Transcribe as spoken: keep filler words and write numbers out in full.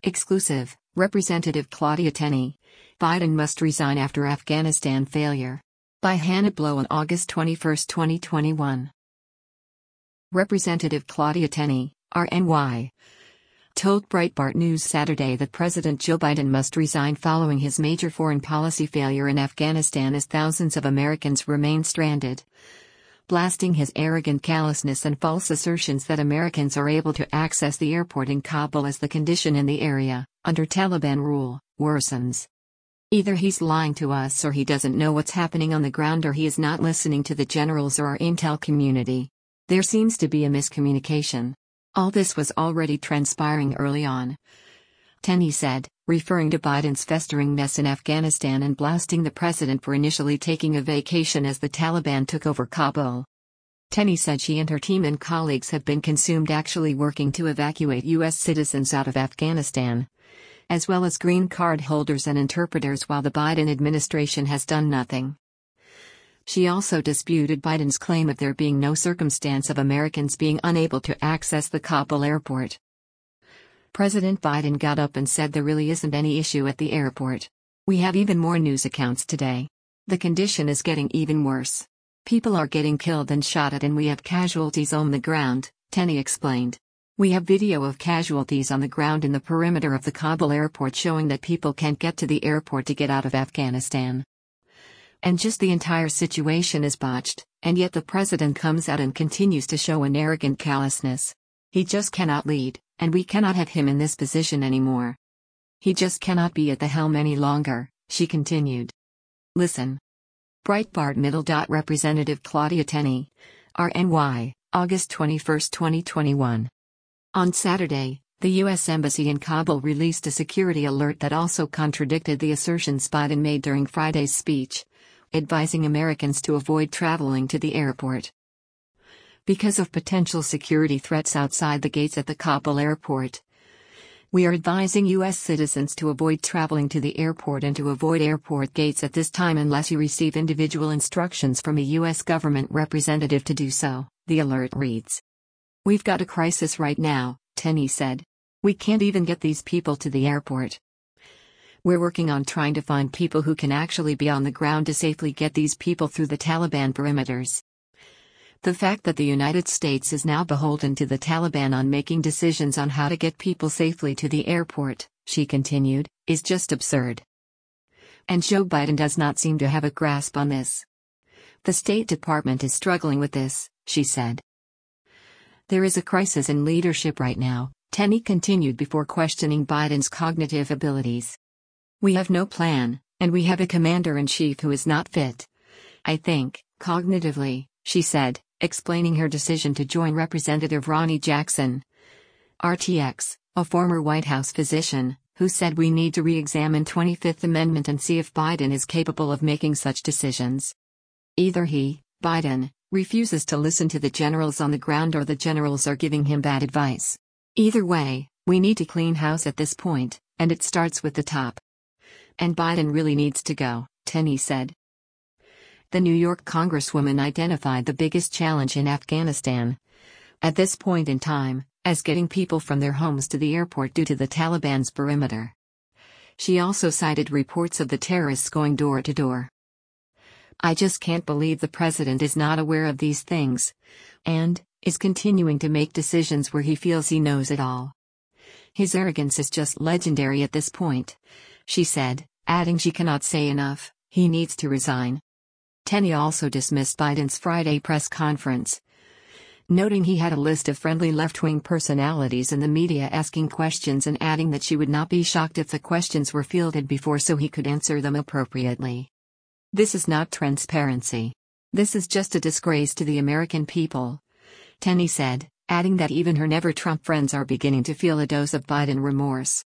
Exclusive, Representative Claudia Tenney. Biden must resign after Afghanistan failure. By Hannah Blow on August twenty-first, twenty twenty-one. Representative Claudia Tenney, R N Y, told Breitbart News Saturday that President Joe Biden must resign following his major foreign policy failure in Afghanistan as thousands of Americans remain stranded, blasting his arrogant callousness and false assertions that Americans are able to access the airport in Kabul as the condition in the area, under Taliban rule, worsens. Either he's lying to us or he doesn't know what's happening on the ground or he is not listening to the generals or our intel community. There seems to be a miscommunication. All this was already transpiring early on, Tenney said, referring to Biden's festering mess in Afghanistan and blasting the president for initially taking a vacation as the Taliban took over Kabul. Tenney said she and her team and colleagues have been consumed actually working to evacuate U S citizens out of Afghanistan, as well as green card holders and interpreters, while the Biden administration has done nothing. She also disputed Biden's claim of there being no circumstance of Americans being unable to access the Kabul airport. President Biden got up and said there really isn't any issue at the airport. We have even more news accounts today. The condition is getting even worse. People are getting killed and shot at and we have casualties on the ground, Tenney explained. We have video of casualties on the ground in the perimeter of the Kabul airport showing that people can't get to the airport to get out of Afghanistan. And just the entire situation is botched, and yet the president comes out and continues to show an arrogant callousness. He just cannot lead, and we cannot have him in this position anymore. He just cannot be at the helm any longer, she continued. Listen. Breitbart Middle. Representative Claudia Tenney, R N Y, August twenty-first, twenty twenty-one. On Saturday, the U S Embassy in Kabul released a security alert that also contradicted the assertions Biden made during Friday's speech, advising Americans to avoid traveling to the airport because of potential security threats outside the gates at the Kabul airport. We are advising U S citizens to avoid traveling to the airport and to avoid airport gates at this time unless you receive individual instructions from a U S government representative to do so, the alert reads. We've got a crisis right now, Tenney said. We can't even get these people to the airport. We're working on trying to find people who can actually be on the ground to safely get these people through the Taliban perimeters. The fact that the United States is now beholden to the Taliban on making decisions on how to get people safely to the airport, she continued, is just absurd. And Joe Biden does not seem to have a grasp on this. The State Department is struggling with this, she said. There is a crisis in leadership right now, Tenney continued before questioning Biden's cognitive abilities. We have no plan, and we have a commander-in-chief who is not fit. I think, cognitively, she said, explaining her decision to join Representative Ronny Jackson, R T X, a former White House physician, who said we need to re-examine twenty-fifth Amendment and see if Biden is capable of making such decisions. Either he, Biden, refuses to listen to the generals on the ground or the generals are giving him bad advice. Either way, we need to clean house at this point, and it starts with the top. And Biden really needs to go, Tenney said. The New York Congresswoman identified the biggest challenge in Afghanistan, at this point in time, as getting people from their homes to the airport due to the Taliban's perimeter. She also cited reports of the terrorists going door to door. I just can't believe the president is not aware of these things, and is continuing to make decisions where he feels he knows it all. His arrogance is just legendary at this point, she said, adding she cannot say enough, he needs to resign. Tenney also dismissed Biden's Friday press conference, noting he had a list of friendly left-wing personalities in the media asking questions and adding that she would not be shocked if the questions were fielded before so he could answer them appropriately. This is not transparency. This is just a disgrace to the American people, Tenney said, adding that even her never-Trump friends are beginning to feel a dose of Biden remorse.